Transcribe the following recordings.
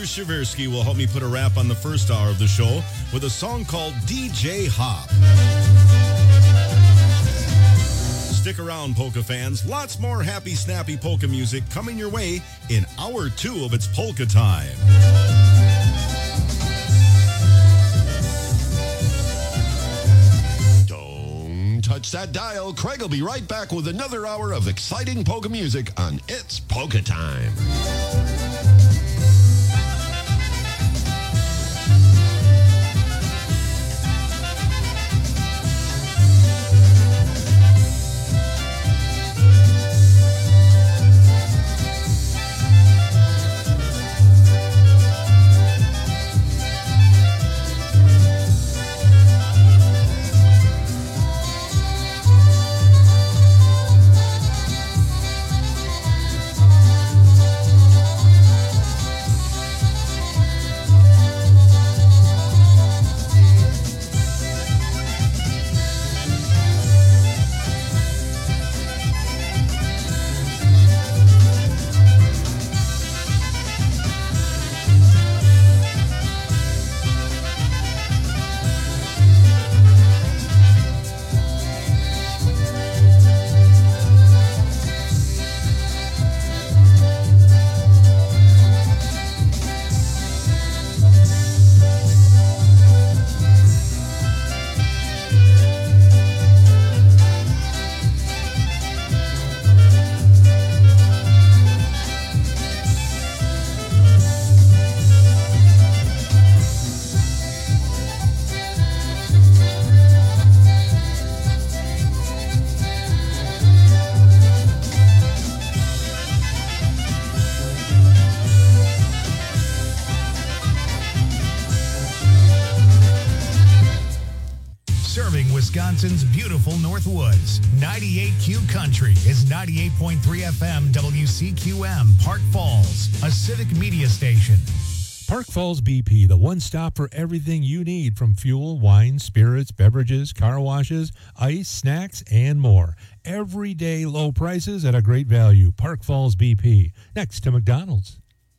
Shaversky will help me put a wrap on the first hour of the show with a song called DJ Hop. Stick around, polka fans. Lots more happy, snappy polka music coming your way in hour 2 of It's Polka Time. Don't touch that dial. Craig will be right back with another hour of exciting polka music on It's Polka Time. Wisconsin's beautiful Northwoods. 98Q Country is 98.3 FM WCQM, Park Falls, a civic media station. Park Falls BP, the one stop for everything you need from fuel, wine, spirits, beverages, car washes, ice, snacks, and more. Everyday low prices at a great value. Park Falls BP, next to McDonald's.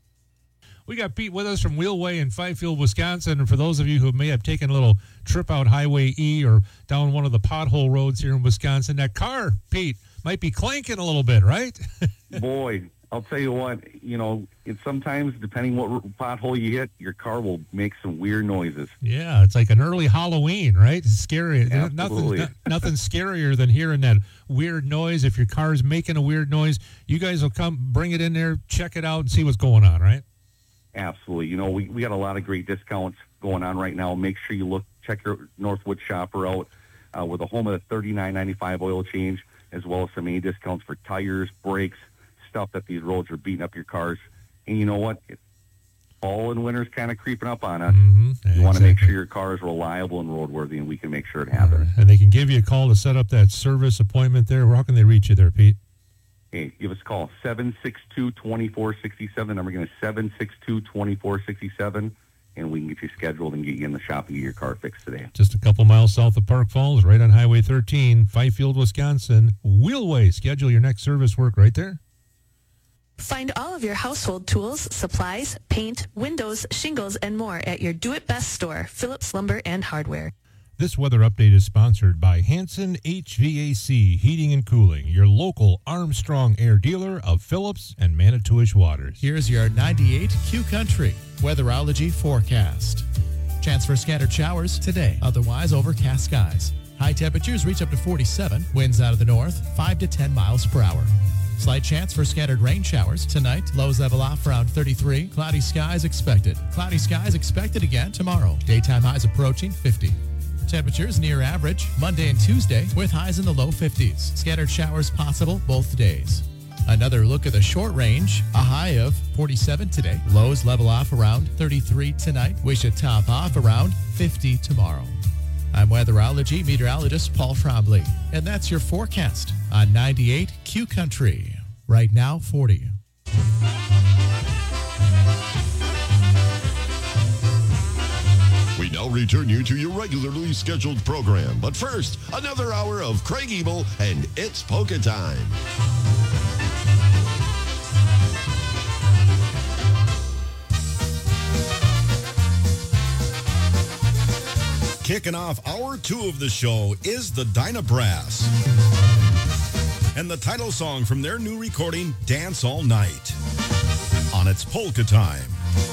We got Pete with us from Wheelway in Fifield, Wisconsin. And for those of you who may have taken a little trip out Highway E or down one of the pothole roads here in Wisconsin, that car, Pete, might be clanking a little bit, right? Boy, I'll tell you what, it's sometimes, depending what pothole you hit, your car will make some weird noises. Yeah, it's like an early Halloween, right? It's scary. Absolutely. Nothing scarier than hearing that weird noise. If your car's making a weird noise, you guys will come, bring it in there, check it out, and see what's going on, right? Absolutely. We got a lot of great discounts going on right now. Make sure you check your Northwood shopper out. We're the home of the $39.95 oil change, as well as some many discounts for tires, brakes, stuff that these roads are beating up your cars. And you know what? Fall and winter's kind of creeping up on us. Mm-hmm. You want to make sure your car is reliable and roadworthy, and we can make sure it happens. And they can give you a call to set up that service appointment there. How can they reach you there, Pete? Hey, give us a call, 762-2467. The number again is 762-2467, and we can get you scheduled and get you in the shop and get your car fixed today. Just a couple miles south of Park Falls, right on Highway 13, Fifield, Wisconsin. Wheelway. Schedule your next service work right there. Find all of your household tools, supplies, paint, windows, shingles, and more at your do-it-best store, Phillips Lumber and Hardware. This weather update is sponsored by Hanson HVAC Heating and Cooling, your local Armstrong Air dealer of Phillips and Manitowish Waters. Here's your 98Q Country weatherology forecast. Chance for scattered showers today, otherwise overcast skies. High temperatures reach up to 47, winds out of the north, 5 to 10 miles per hour. Slight chance for scattered rain showers tonight. Lows level off around 33. Cloudy skies expected. Cloudy skies expected again tomorrow. Daytime highs approaching 50. Temperatures near average Monday and Tuesday with highs in the low 50s. Scattered showers possible both days. Another look at the short range. A high of 47 today. Lows level off around 33 tonight. We should top off around 50 tomorrow. I'm weatherology meteorologist Paul Trombley, and that's your forecast on 98Q Country. Right now, 40. We now return you to your regularly scheduled program. But first, another hour of Craig Ebel and It's Polka Time. Kicking off hour 2 of the show is the Dyna Brass. And the title song from their new recording, Dance All Night. On It's Polka Time.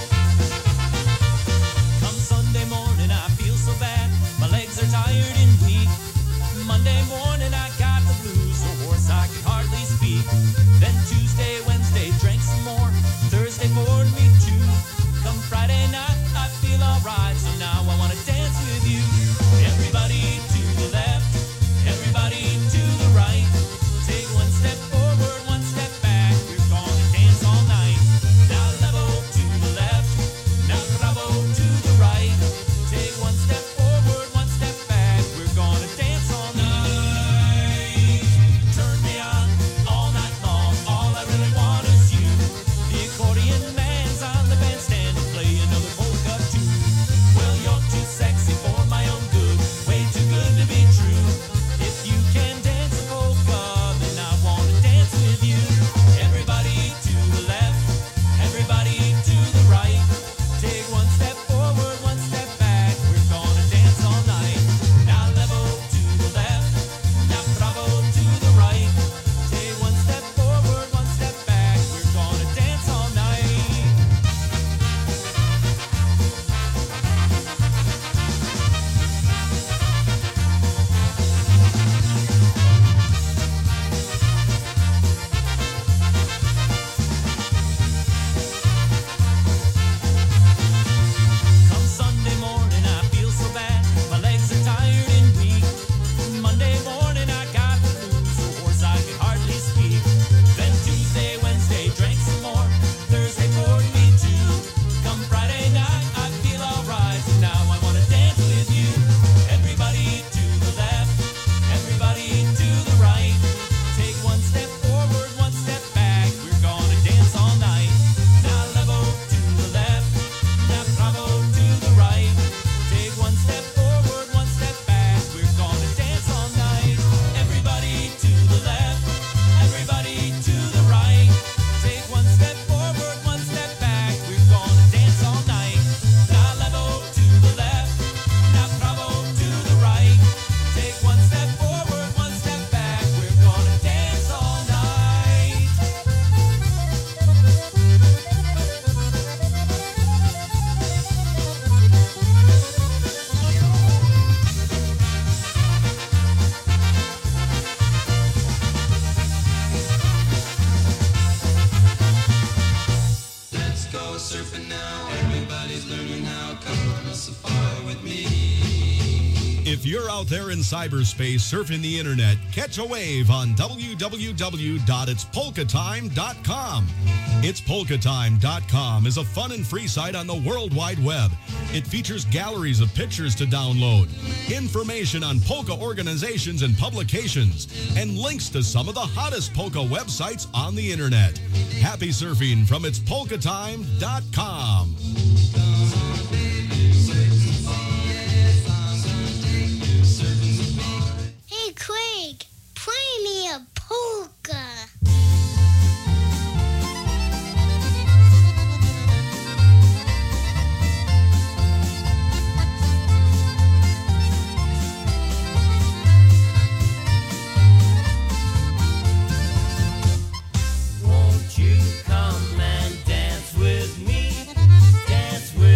Come Sunday morning, I feel so bad. My legs are tired and weak. Monday morning, I got the blues, so hoarse I could hardly speak. Then Tuesday, Wednesday, drank some more. Thursday bored me too. Come Friday night, I feel alright, so now I wanna dance with you. Everybody to the left, everybody to the right. Take one step forward, one step back. We're gonna dance all night. Now level to the left, now bravo to the right. Take one step forward, one step back. We're gonna dance all night. Turn me on all night long. All I really want is you. The accordion man's on the bandstand to play another polka tune. Well, you're too sexy for my own good, way too good to be true. If you can dance a polka, then I wanna dance with you. Everybody to the left, everybody to the right. Take one step forward, one step back. We're gonna dance all night. Now level to the left, now bravo to the right. Take one step forward, one step back. We're gonna dance all night. Come Sunday morning, I feel so bad. My legs are tired and weak. Monday morning, I got the blues, so hoarse I could hardly speak. Then Tuesday, Wednesday, drank some more. Thursday bored me too. Come Friday night, I feel alright, so now I wanna dance with you. Everybody to the left, everybody to the right. Take one step forward, one step back. We're gonna dance all night. Now level to the left, now bravo to the right. Take one step forward, one step back. We're gonna dance all night. Everybody to the left, everybody to the right. Take one step forward, one step back. We're gonna dance all night. Now level to the left, now bravo to the right. Take one step forward, one step back. We're gonna dance all night. Let's go surfing now. Everybody's learning how. Come on a safari with me. If you're out there in cyberspace surfing the internet, catch a wave on www.itspolkatime.com. Itspolkatime.com is a fun and free site on the World Wide Web. It features galleries of pictures to download, information on polka organizations and publications, and links to some of the hottest polka websites on the internet. Happy surfing from itspolkatime.com. Hey, Craig, play me a polka. Won't you come and dance with me? Dance with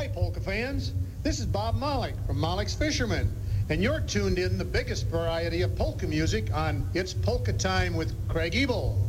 Ahoy, polka fans. This is Bob Malik from Malik's Fishermen, and you're tuned in the biggest variety of polka music on It's Polka Time with Craig Ebel.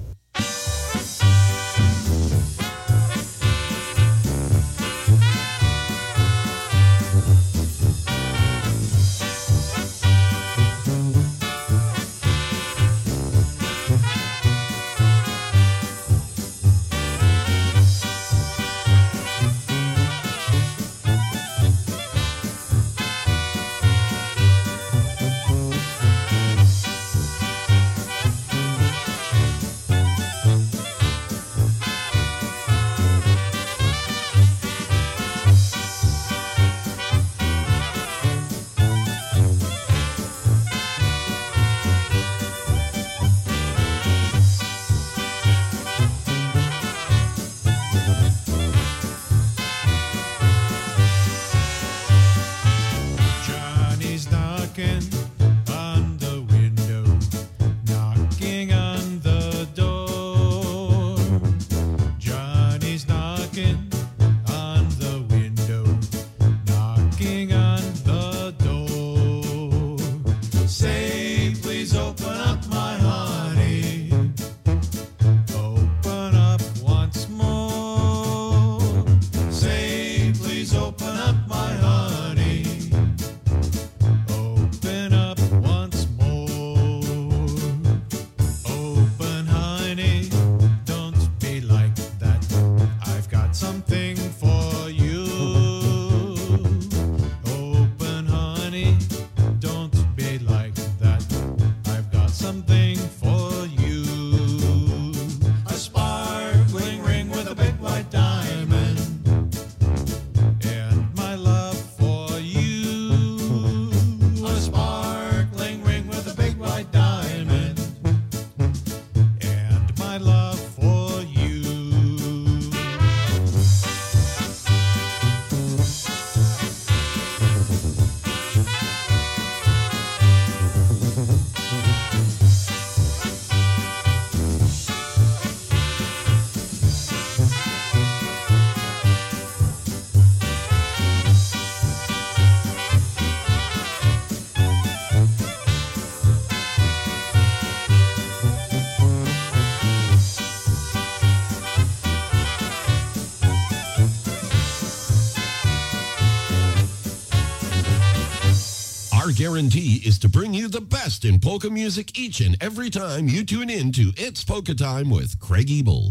Our guarantee is to bring you the best in polka music each and every time you tune in to It's Polka Time with Craig Ebel.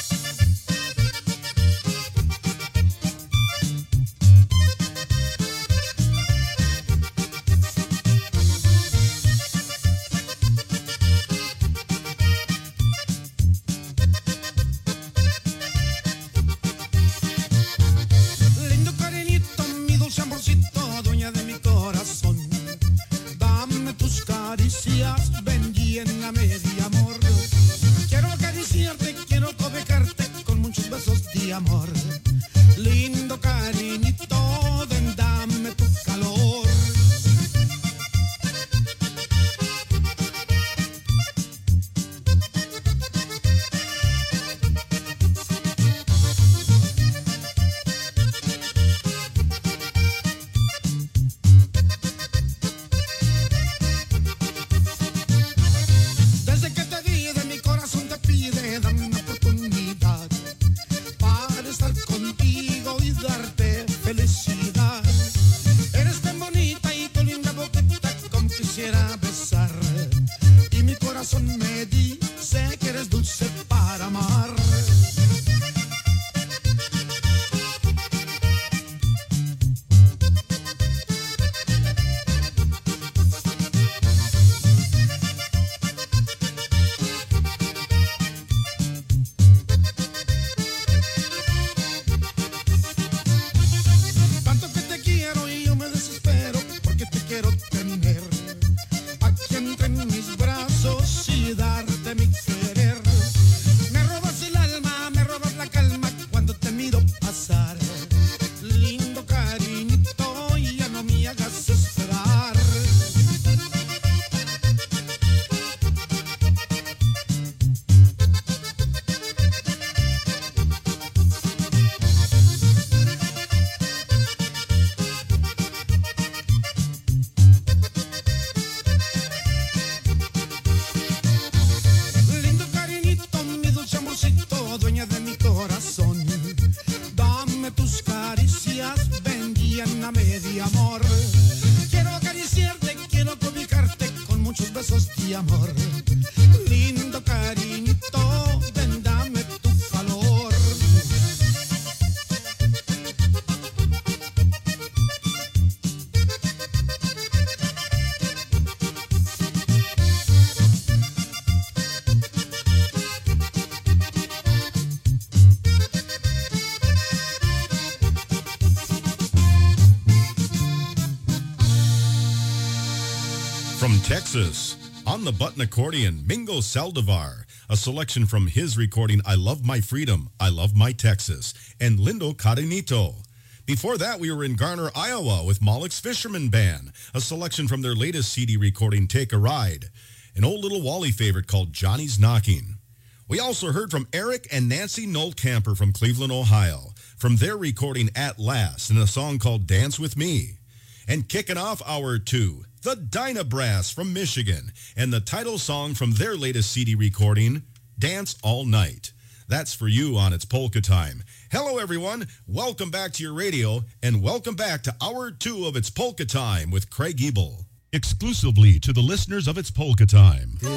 Lindo cariñito, mi dulce amorcito, dueña de mi corazón. Dame tus caricias, ven y lléname de amor. Quiero acariciarte, quiero cobijarte con muchos besos de amor. Lindo cariñito, ven, dame tu calor. Desde que te vi de mi corazón te pide, dame una oportunidad para estar contigo y darte felicidad. Eres tan bonita y tu linda boquita como quisiera besar. Y mi corazón me dice que eres dulce para amar. de amor. Quiero acariciarte, quiero cobijarte con muchos besos de amor. Lindo cariñito, ven, dame tu calor. From Texas, on the button accordion, Mingo Saldivar, a selection from his recording, I Love My Freedom, I Love My Texas, and Lindo Carinito. Before that, we were in Garner, Iowa with Moloch's Fisherman Band, a selection from their latest CD recording, Take a Ride, an old little Wally favorite called Johnny's Knocking. We also heard from Eric and Nancy Nolt-Camper from Cleveland, Ohio, from their recording At Last, in a song called Dance With Me. And kicking off hour 2, the Dynabrass from Michigan, and the title song from their latest CD recording, Dance All Night. That's for you on It's Polka Time. Hello, everyone. Welcome back to your radio, and welcome back to hour 2 of It's Polka Time with Craig Ebel. Exclusively to the listeners of It's Polka Time. It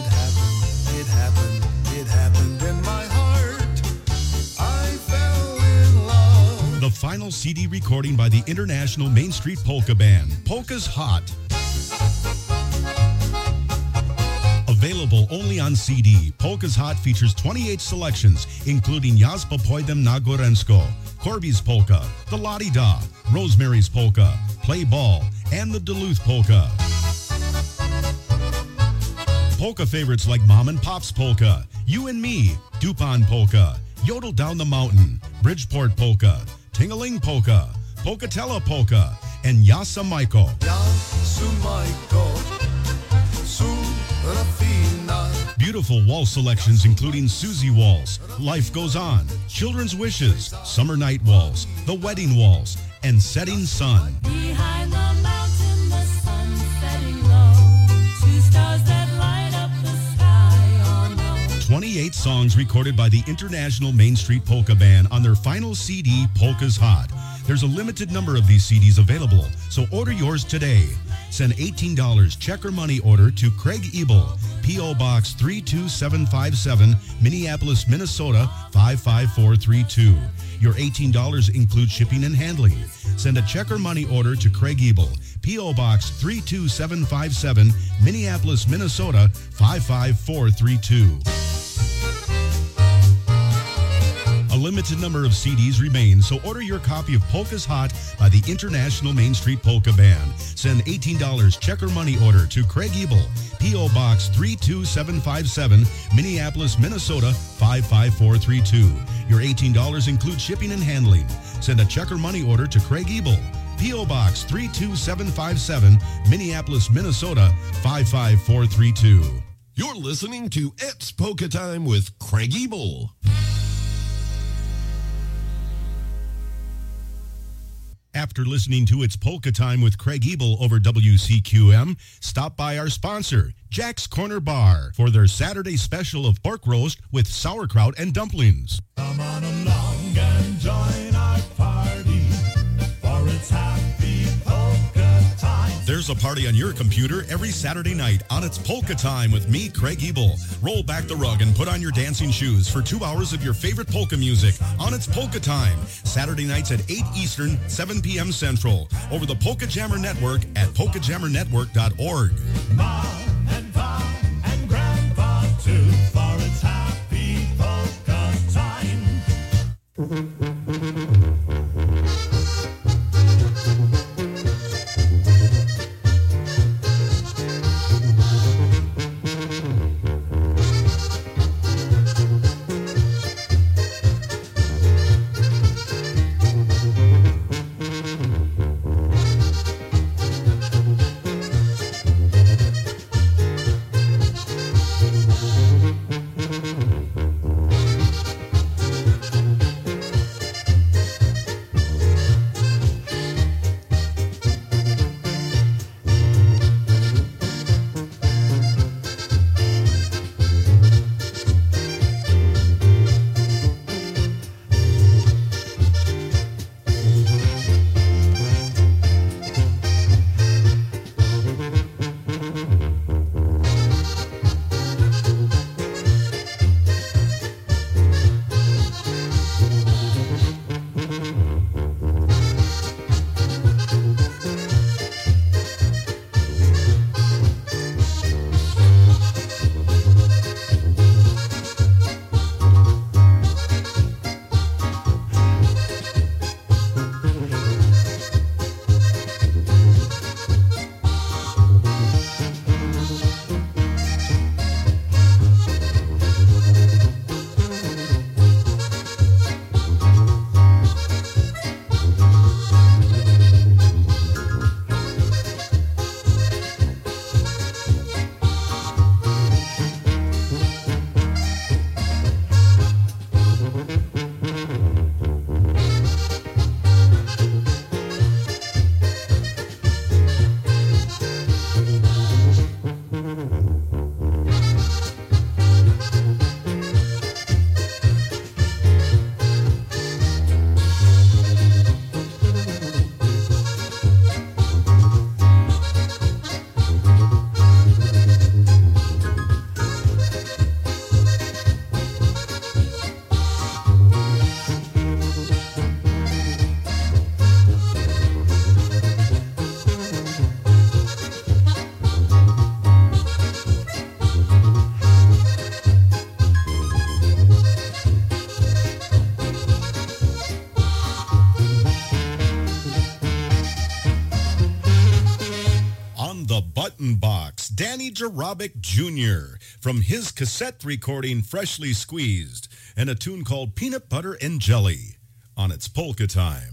happened in my heart. I fell in love. The final CD recording by the International Main Street Polka Band, Polka's Hot. Available only on CD, Polka's Hot features 28 selections, including Jaspa Pojdem na Gorensko, Corby's Polka, the Lottie Da, Rosemary's Polka, Play Ball, and the Duluth Polka. Polka favorites like Mom and Pop's Polka, You and Me, Dupont Polka, Yodel Down the Mountain, Bridgeport Polka, Tingaling Polka, Pocatella Polka, and Yasa Maiko. Beautiful waltz selections including Susie Waltz, Life Goes On, Children's Wishes, Summer Night Waltz, The Wedding Waltz, and Setting Sun. Behind the mountain, the sun setting low. 2 stars that light up the sky on low. 28 songs recorded by the International Main Street Polka Band on their final CD, Polka's Hot. There's a limited number of these CDs available, so order yours today. Send $18 check or money order to Craig Ebel, P.O. Box 32757, Minneapolis, Minnesota 55432. Your $18 includes shipping and handling. Send a check or money order to Craig Ebel, P.O. Box 32757, Minneapolis, Minnesota 55432. A limited number of CDs remain, so order your copy of Polka's Hot by the International Main Street Polka Band. Send $18 check or money order to Craig Ebel, P.O. Box 32757, Minneapolis, Minnesota 55432. Your $18 includes shipping and handling. Send a check or money order to Craig Ebel, P.O. Box 32757, Minneapolis, Minnesota 55432. You're listening to It's Polka Time with Craig Ebel. After listening to It's Polka Time with Craig Ebel over WCQM, stop by our sponsor, Jack's Corner Bar, for their Saturday special of pork roast with sauerkraut and dumplings. Come on along and join our party, for it's happy polka time. There's a party on your computer every Saturday night on It's Polka Time with me, Craig Ebel. Roll back the rug and put on your dancing shoes for 2 hours of your favorite polka music on It's Polka Time. Saturday nights at 8 Eastern, 7 p.m. Central, over the Polka Jammer Network at polkajammernetwork.org. Mom and Pop and Grandpa too, for it's happy polka time. Mountain Box, Danny Jarabic Jr. from his cassette recording Freshly Squeezed, and a tune called Peanut Butter and Jelly on its Polka Time.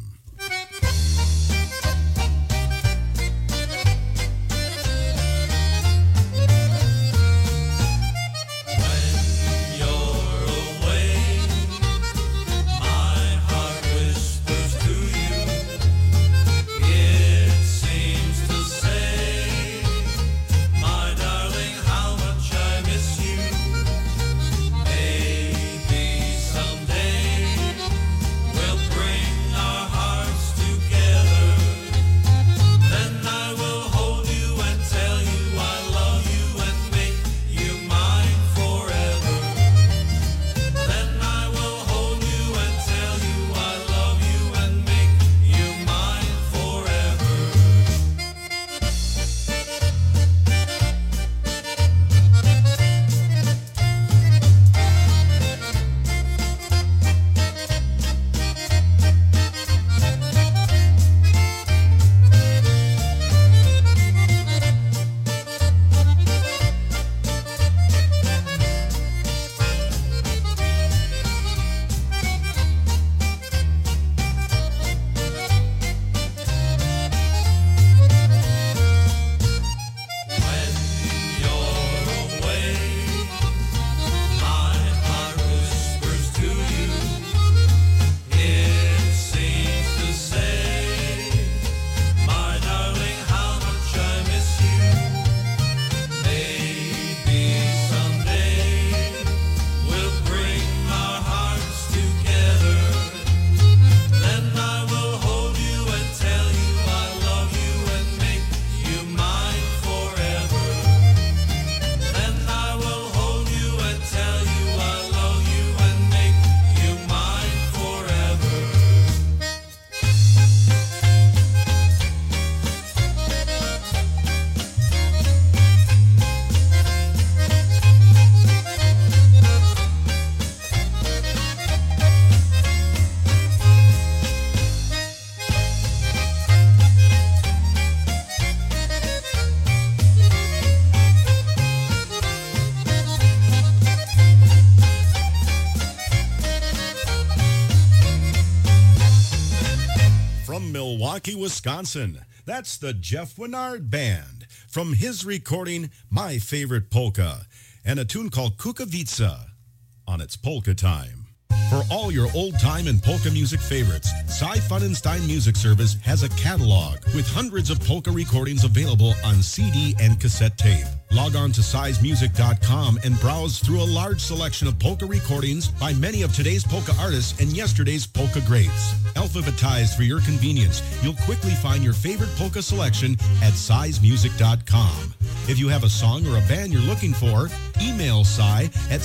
Milwaukee, Wisconsin. That's the Jeff Winard Band from his recording My Favorite Polka, and a tune called Kukavica on its Polka Time. For all your old-time and polka music favorites, Cy Funenstein Music Service has a catalog with hundreds of polka recordings available on CD and cassette tape. Log on to sizemusic.com and browse through a large selection of polka recordings by many of today's polka artists and yesterday's polka greats. Alphabetized for your convenience, you'll quickly find your favorite polka selection at sizemusic.com. If you have a song or a band you're looking for, email Cy at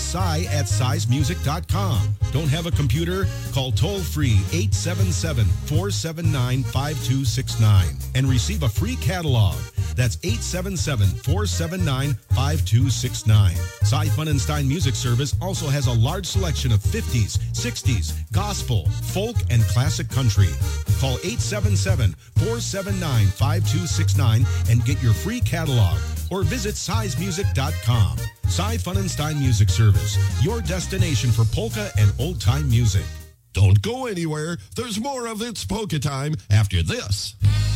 sizemusic.com. Don't have a computer? Call toll-free 877-479-5269 and receive a free catalog. That's 877-479-5269. Cy Funenstein Music Service also has a large selection of 50s, 60s, gospel, folk, and classic country. Call 877-479-5269 and get your free catalog, or visit sizemusic.com. Cy Funenstein Music Service, your destination for polka and old-time music. Don't go anywhere. There's more of It's Polka Time after this.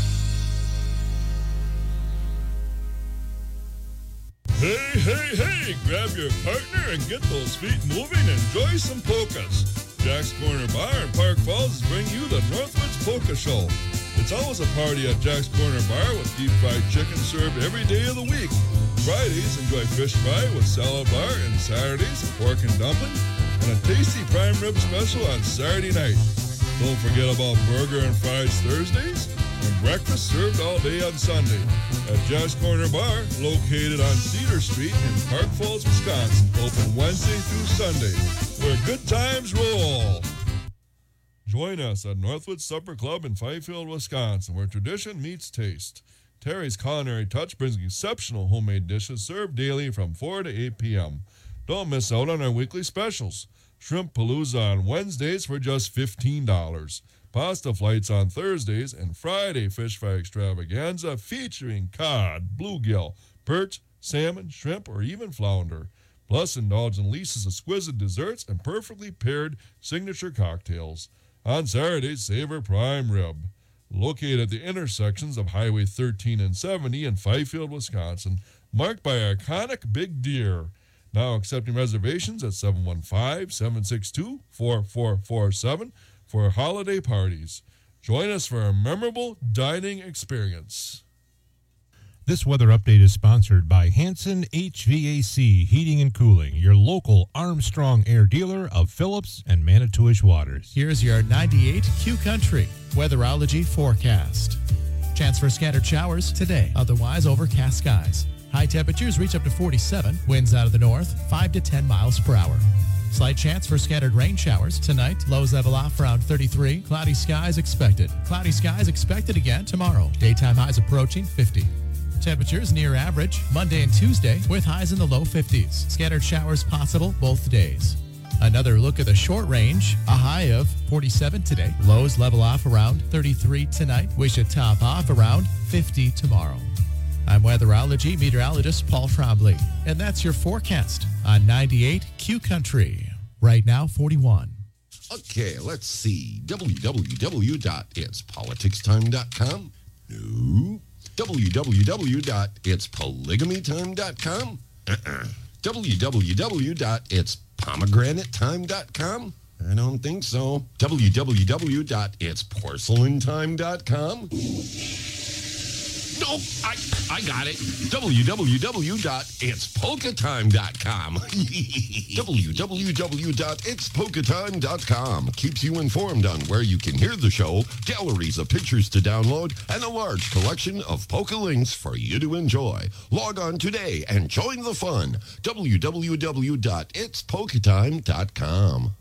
Hey, grab your partner and get those feet moving and enjoy some polkas. Jack's Corner Bar in Park Falls is bringing you the Northwoods Polka Show. It's always a party at Jack's Corner Bar with deep fried chicken served every day of the week. Fridays, enjoy fish fry with salad bar, and Saturdays, pork and dumpling, and a tasty prime rib special on Saturday night. Don't forget about burger and fries Thursdays, and breakfast served all day on Sunday at Jack's Corner Bar, located on Cedar Street in Park Falls, Wisconsin, open Wednesday through Sunday, where good times roll. Join us at Northwood Supper Club in Fifield, Wisconsin, where tradition meets taste. Terry's Culinary Touch brings exceptional homemade dishes served daily from 4 to 8 p.m. Don't miss out on our weekly specials. Shrimp Palooza on Wednesdays for just $15. Pasta flights on Thursdays, and Friday fish fry extravaganza featuring cod, bluegill, perch, salmon, shrimp, or even flounder. Plus, indulge in Lisa's exquisite desserts and perfectly paired signature cocktails. On Saturdays, savor prime rib. Located at the intersections of Highway 13 and 70 in Fifield, Wisconsin, marked by iconic big deer. Now accepting reservations at 715-762-4447 for holiday parties. Join us for a memorable dining experience. This weather update is sponsored by Hanson HVAC Heating and Cooling, your local Armstrong Air dealer of Phillips and Manitowish Waters. Here's your 98 Q Country weatherology forecast. Chance for scattered showers today, otherwise overcast skies. High temperatures reach up to 47, winds out of the north, 5 to 10 miles per hour. Slight chance for scattered rain showers tonight. Lows level off around 33. Cloudy skies expected. Cloudy skies expected again tomorrow. Daytime highs approaching 50. Temperatures near average Monday and Tuesday with highs in the low 50s. Scattered showers possible both days. Another look at the short range. A high of 47 today. Lows level off around 33 tonight. We should top off around 50 tomorrow. I'm weatherology meteorologist Paul Trombley, and that's your forecast on 98 Q Country. Right now, 41. Okay, let's see. www.itspoliticstime.com. No. www.itspolygamytime.com. www.itspomegranatetime.com. I don't think so. www.itsporcelanTime.com. Nope, I got it. www.itspolkatime.com. www.itspolkatime.com keeps you informed on where you can hear the show, galleries of pictures to download, and a large collection of polka links for you to enjoy. Log on today and join the fun. www.itspolkatime.com.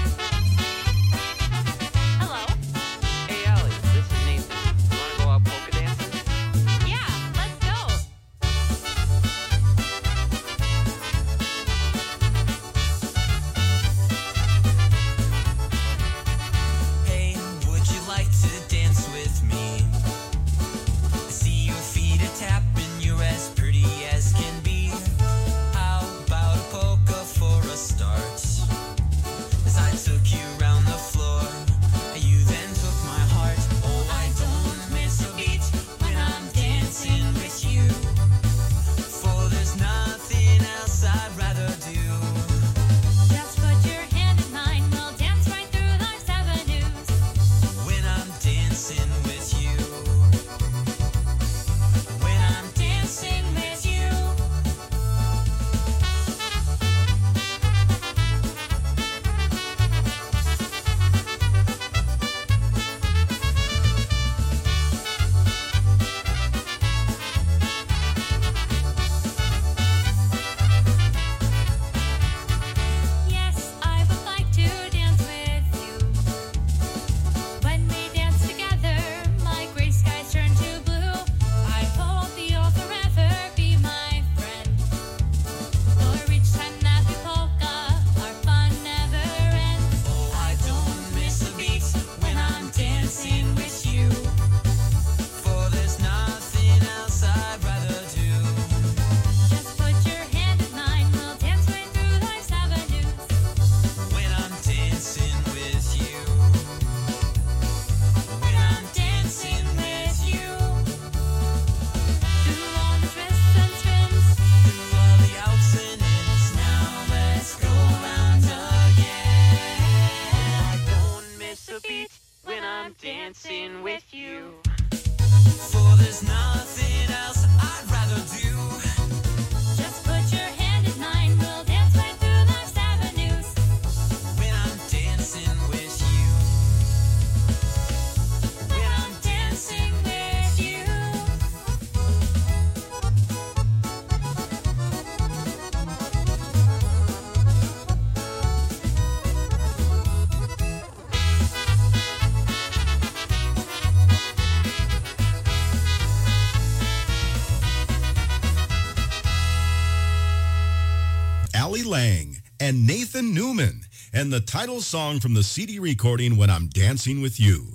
Lang and Nathan Newman, and the title song from the CD recording When I'm Dancing With You.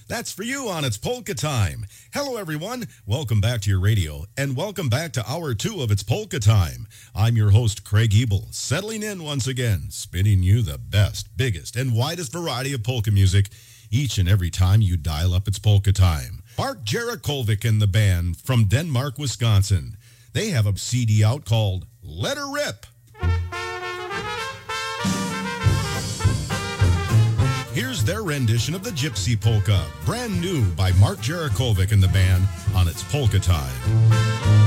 That's for you on It's Polka Time. Hello, everyone. Welcome back to your radio, and welcome back to Hour 2 of It's Polka Time. I'm your host, Craig Ebel, settling in once again, spinning you the best, biggest, and widest variety of polka music each and every time you dial up It's Polka Time. Bart Jarakovic and the band from Denmark, Wisconsin. They have a CD out called Let Her Rip. Here's their rendition of the Gypsy Polka, brand new by Mark Jarakovic and the band on It's Polka Time.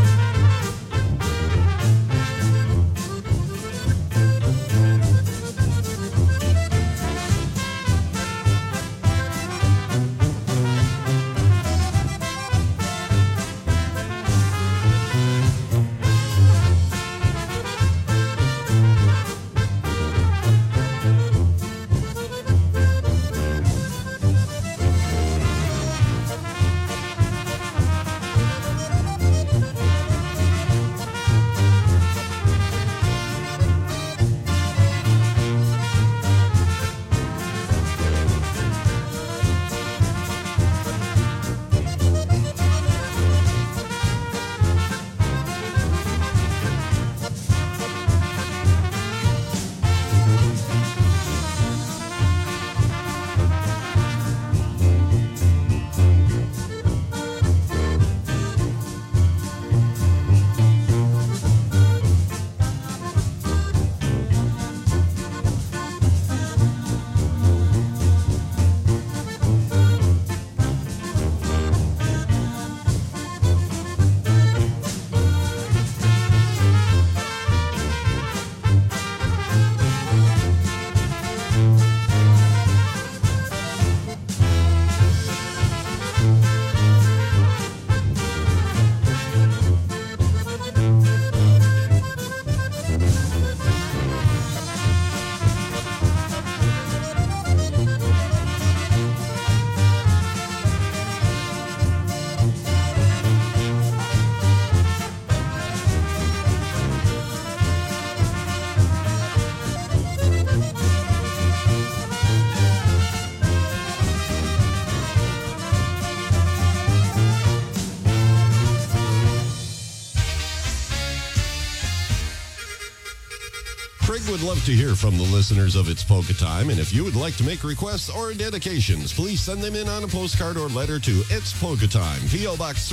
Would love to hear from the listeners of It's Polka Time, and if you would like to make requests or dedications, please send them in on a postcard or letter to It's Polka Time, P.O. Box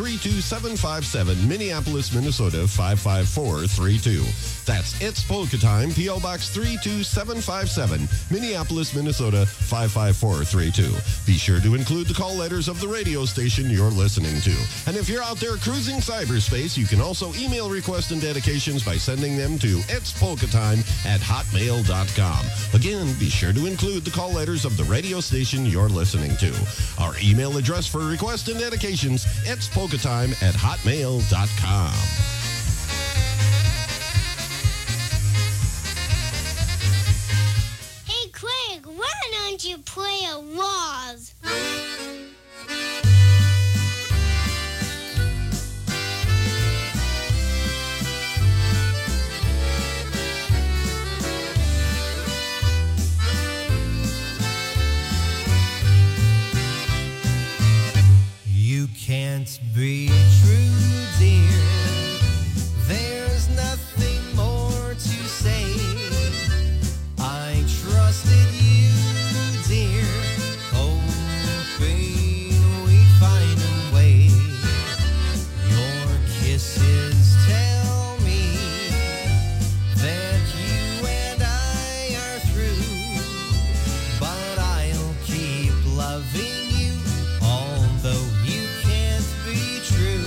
32757, Minneapolis, Minnesota 55432. That's It's Polka Time, P.O. Box 32757, Minneapolis, Minnesota 55432. Be sure to include the call letters of the radio station you're listening to. And if you're out there cruising cyberspace, you can also email requests and dedications by sending them to itspolkatime@hotmail.com. Again, be sure to include the call letters of the radio station you're listening to. Our email address for requests and dedications, itspolkatime@hotmail.com. Hey, Craig, why don't you play a waltz? You can't be true, dear. There's nothing more to say. I trusted you, dear, hoping we'd find a way. Your kisses tell me that you and I are through, but I'll keep loving you, although you can't be true.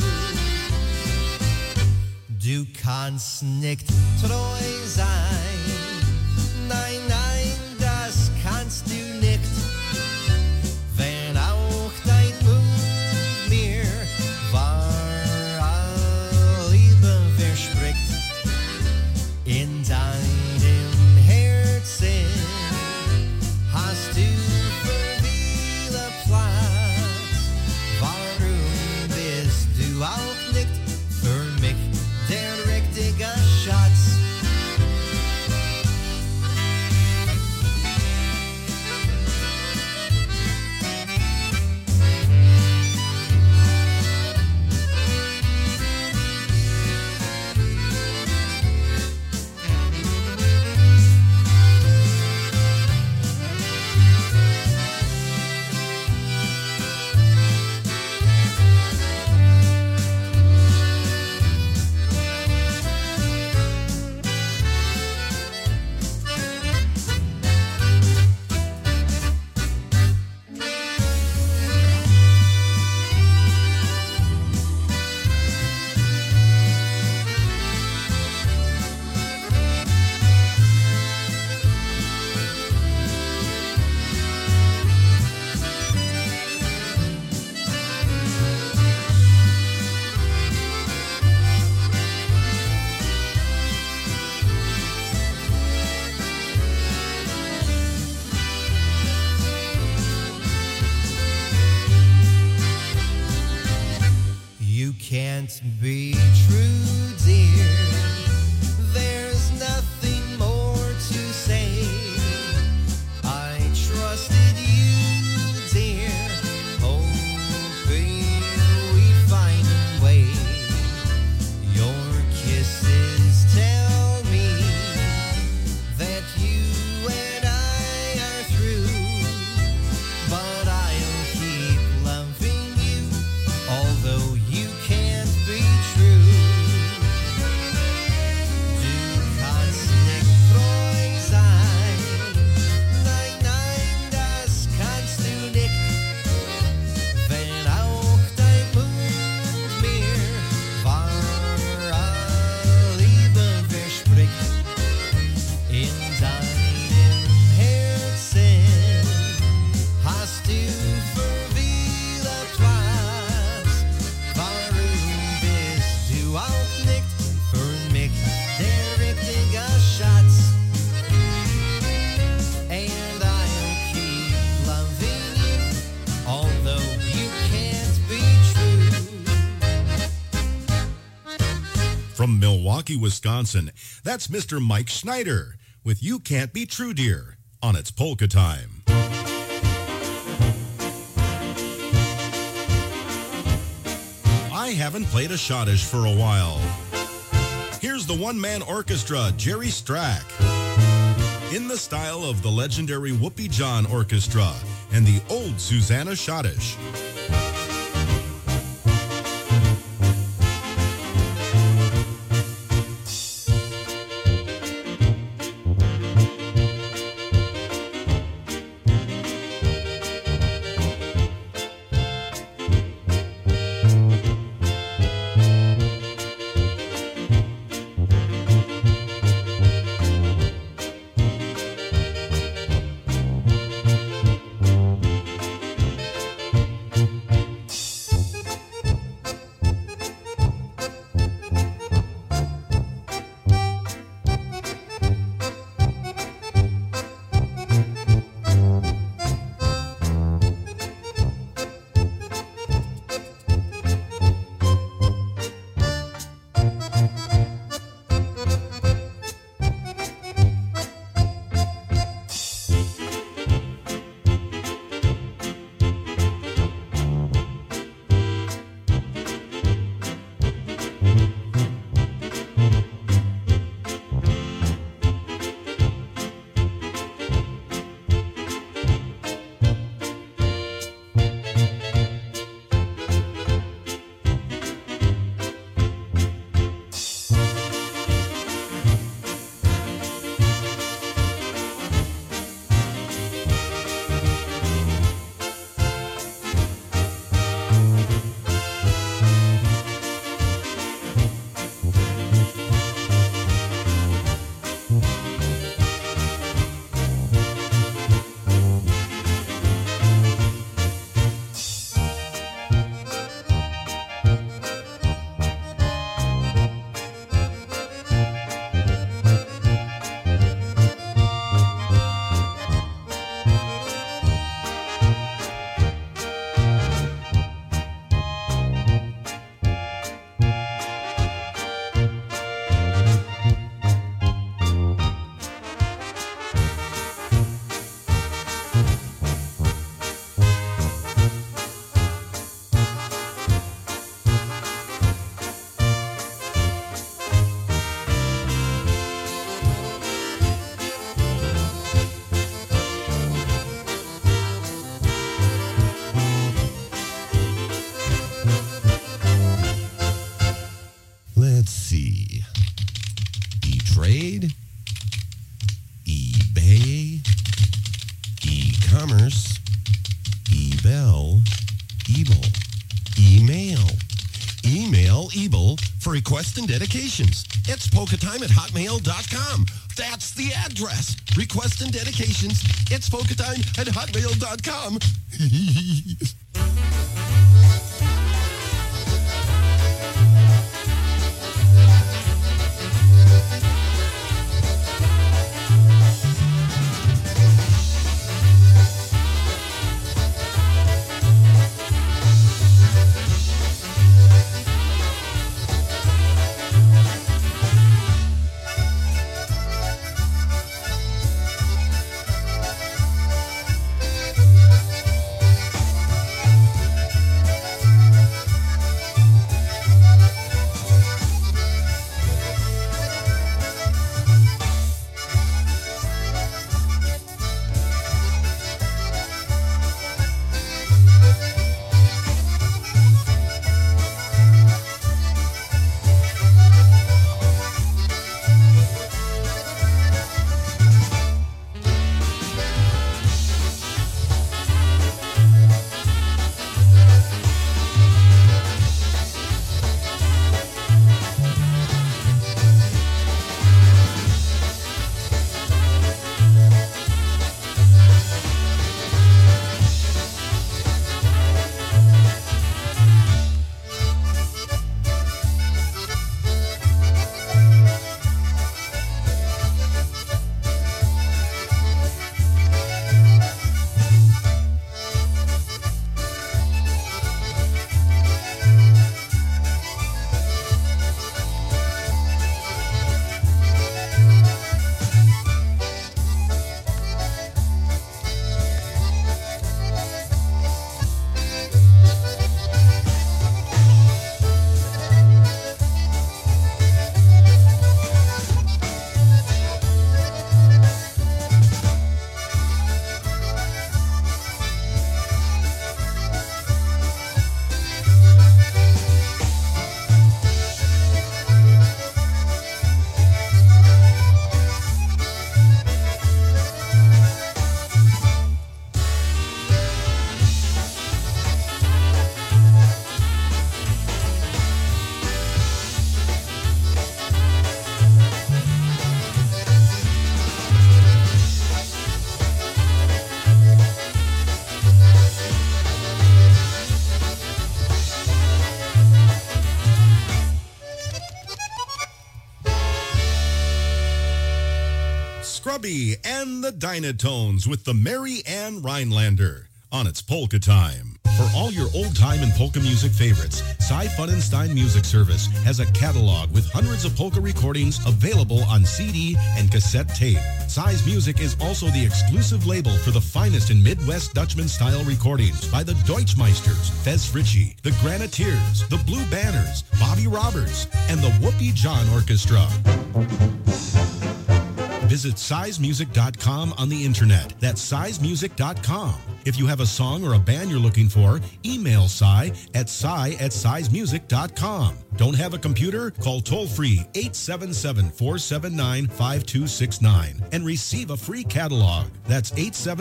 Du kannst nicht treu sein. Nein, nein, das kannst du nicht. Wenn auch dein Mund mir wahre Liebe verspricht. In deinem Herzen hast du für viele Platz. Warum bist du auch nicht für mich der richtige Schatz? can't be true, dear. There's nothing more to say. I trusted you, dear, hoping we find a way. Your kisses tell me that you and I are through, but I'll keep loving you, although you can't be true. Du kannst nicht treu sein, nein, nein, das kannst du nicht, wenn auch dein Mund mir wahre Liebe verspricht. In deinem Herzen hast du für viele Platz. Warum bist du auch nicht für mich der richtige Schatz? And I'll keep loving you, although you can't be true. From Milwaukee, Wisconsin, that's Mr. Mike Schneider with You Can't Be True, Dear on It's Polka Time. I haven't played a schottisch for a while. Here's the one-man orchestra, Jerry Strack, in the style of the legendary Whoopie John Orchestra and the old Susanna Schottisch. E-Trade, eBay, e-commerce, eBell, Ebel, email. Email Ebel for requests and dedications. It's polkatime@hotmail.com. That's the address. Requests and dedications. It's polkatime@hotmail.com. Scrubby and the Dynatones with the Mary Ann Rhinelander on its Polka Time. For all your old-time and polka music favorites, Cy Funenstein Music Service has a catalog with hundreds of polka recordings available on CD and cassette tape. Cy's Music is also the exclusive label for the finest in Midwest Dutchman-style recordings by the Deutschmeisters, Fez Ritchie, the Graniteers, the Blue Banners, Bobby Roberts, and the Whoopi John Orchestra. Visit sizemusic.com on the internet. That's sizemusic.com. If you have a song or a band you're looking for, email Cy at sizemusic.com. Don't have a computer? Call toll-free 877-479-5269 and receive a free catalog. That's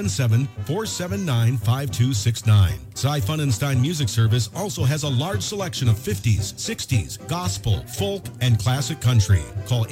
877-479-5269. Cy Funenstein Music Service also has a large selection of 50s, 60s, gospel, folk, and classic country. Call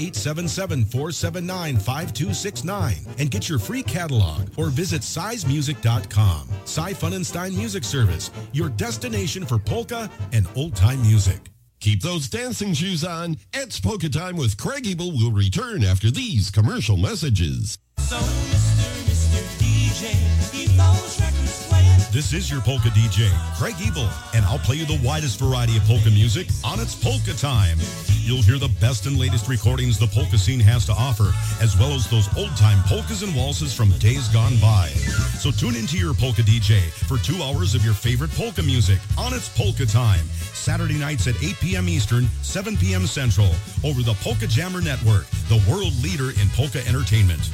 877-479-5269 and get your free catalog or visit sizemusic.com. Cy Funenstein Music Service, your destination for polka and old-time music. Keep those dancing shoes on. It's Polka Time with Craig Ebel will return after these commercial messages. So, Mr. DJ, keep those records playing. This is your Polka DJ, Craig Ebel, and I'll play you the widest variety of polka music on its Polka Time. You'll hear the best and latest recordings the polka scene has to offer, as well as those old-time polkas and waltzes from days gone by. So tune into your Polka DJ for 2 hours of your favorite polka music on its Polka Time, Saturday nights at 8 p.m. Eastern, 7 p.m. Central, over the Polka Jammer Network, the world leader in polka entertainment.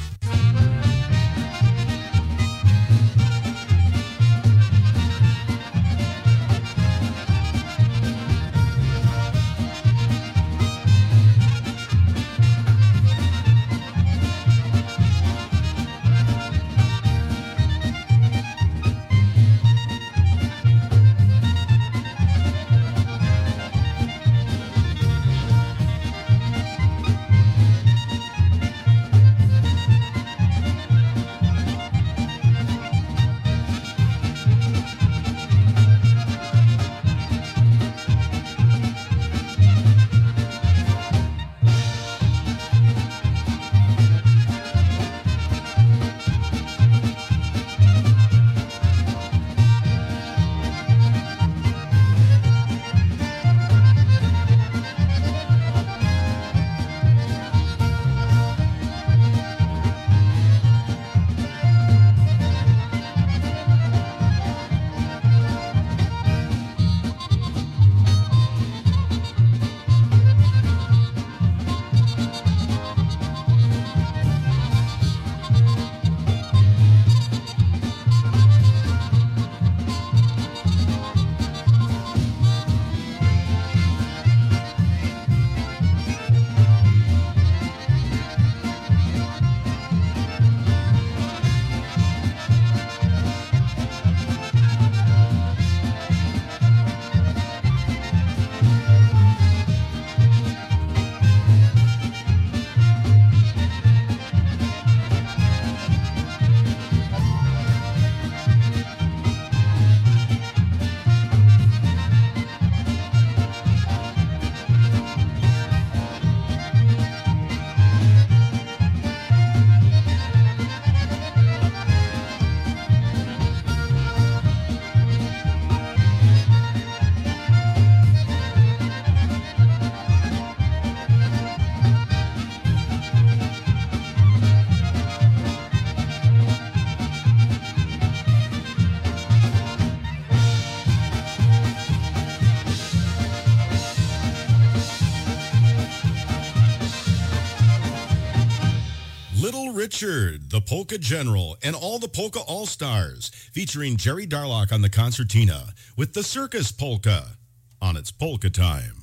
Richard, the Polka General, and all the Polka All-Stars, featuring Jerry Darlock on the concertina with the Circus Polka on its Polka Time.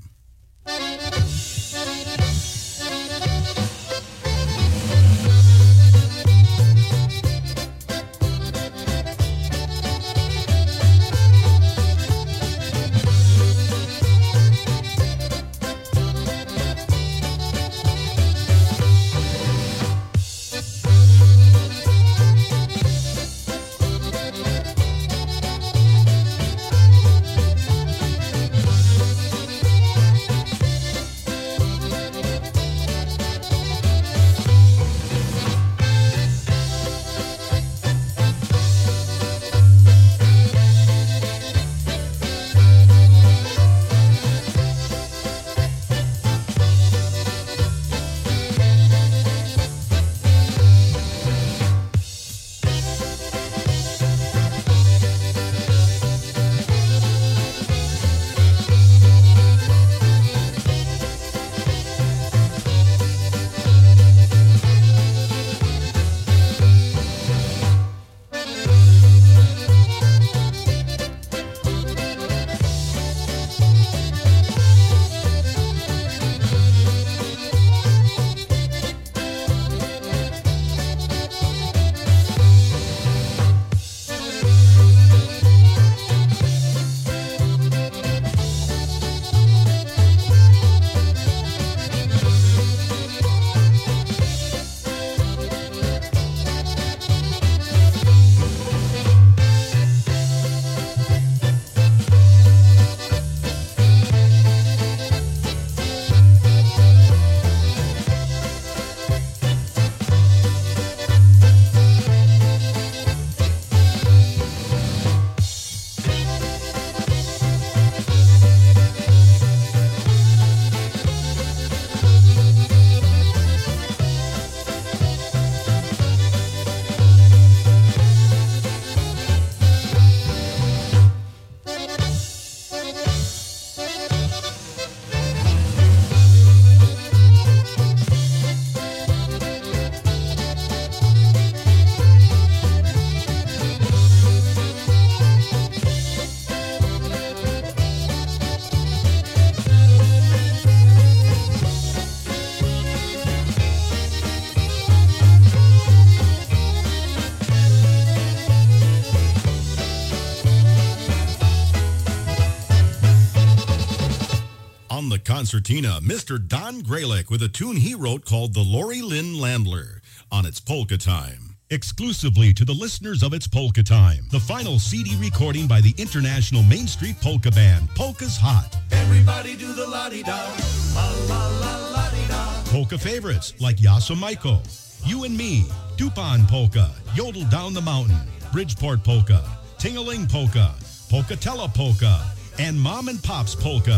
On the concertina, Mr. Don Graylick with a tune he wrote called The Lori Lynn Landler on It's Polka Time. Exclusively to the listeners of It's Polka Time, the final CD recording by the International Main Street Polka Band, Polka's Hot. Everybody do the la-di-da, la-la-la-la-di-da. Polka favorites like Yaso Maiko, You and Me, Dupan Polka, Yodel Down the Mountain, Bridgeport Polka, Ting-a-Ling Polka, Polkatella Polka, and Mom and Pop's Polka.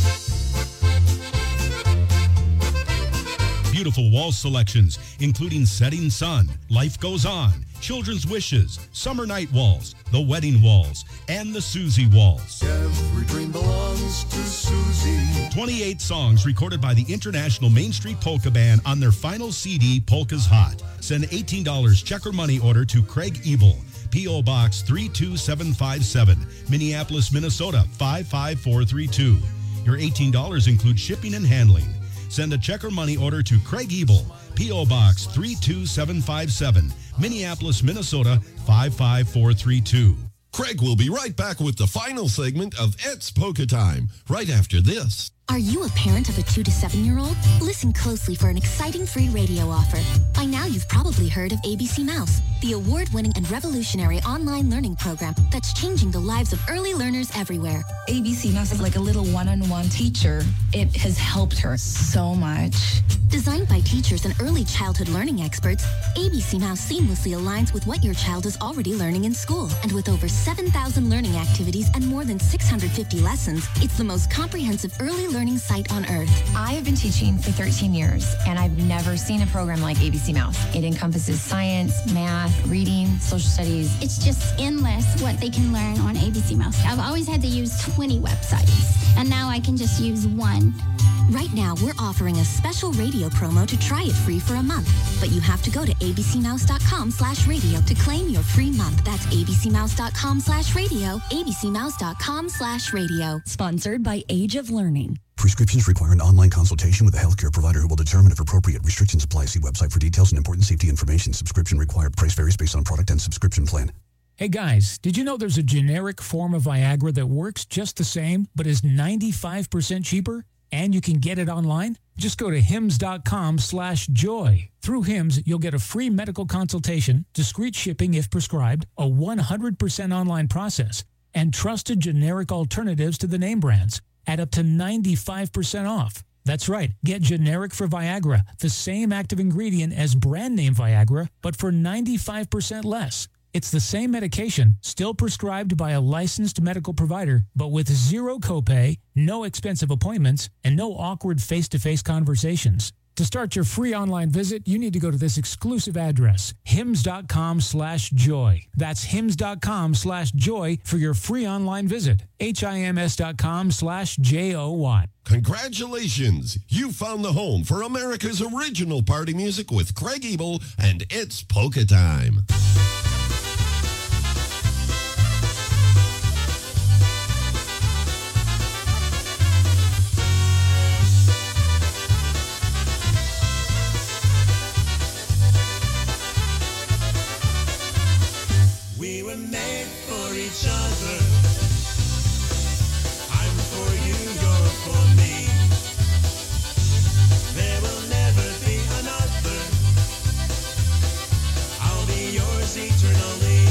Beautiful waltz selections, including Setting Sun, Life Goes On, Children's Wishes, Summer Night Waltz, The Wedding Waltz, and the Susie Waltz. Every dream belongs to Susie. 28 songs recorded by the International Main Street Polka Band on their final CD, Polka's Hot. Send $18 check or money order to Craig Ebel, P.O. Box 32757, Minneapolis, Minnesota 55432. Your $18 includes shipping and handling. Send a check or money order to Craig Ebel, P.O. Box 32757, Minneapolis, Minnesota 55432. Craig will be right back with the final segment of It's Polka Time, right after this. Are you a parent of a 2 to 7-year-old? Listen closely for an exciting free radio offer. By now, you've probably heard of ABC Mouse, the award-winning and revolutionary online learning program that's changing the lives of early learners everywhere. ABC Mouse is like a little one-on-one teacher. It has helped her so much. Designed by teachers and early childhood learning experts, ABC Mouse seamlessly aligns with what your child is already learning in school. And with over 7,000 learning activities and more than 650 lessons, it's the most comprehensive early learning site on earth. I have been teaching for 13 years, and I've never seen a program like ABC Mouse. It encompasses science, math, reading, social studies. It's just endless what they can learn on ABC Mouse. I've always had to use 20 websites, and now I can just use one. Right now, we're offering a special radio promo to try it free for a month. But you have to go to abcmouse.com/radio to claim your free month. That's abcmouse.com/radio, abcmouse.com/radio. Sponsored by Age of Learning. Prescriptions require an online consultation with a healthcare provider who will determine if appropriate. Restrictions apply. See website for details and important safety information. Subscription required. Price varies based on product and subscription plan. Hey guys, did you know there's a generic form of Viagra that works just the same but is 95% cheaper? And you can get it online? Just go to hims.com/joy. Through Hims, you'll get a free medical consultation, discreet shipping if prescribed, a 100% online process, and trusted generic alternatives to the name brands at up to 95% off. That's right. Get generic for Viagra, the same active ingredient as brand name Viagra, but for 95% less. It's the same medication, still prescribed by a licensed medical provider, but with zero copay, no expensive appointments, and no awkward face-to-face conversations. To start your free online visit, you need to go to this exclusive address, hims.com/joy. That's hims.com/joy for your free online visit. HIMS.com/JOY. Congratulations! You found the home for America's original party music with Craig Ebel and It's Polka Time. We were made for each other. I'm for you, you're for me. There will never be another. I'll be yours eternally.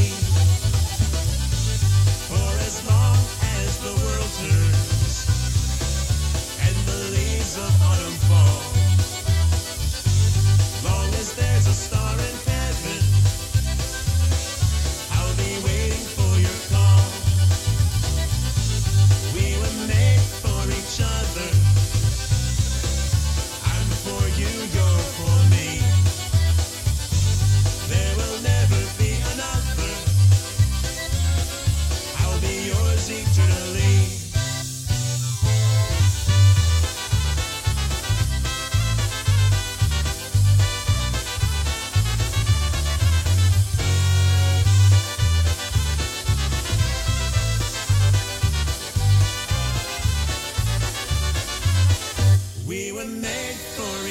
For as long as the world turns and the leaves of autumn fall, long as there's a star in heaven, I'll be waiting for your call. We were made for each other. I'm for you, you're for me. There will never be another. I'll be yours eternally. We were made for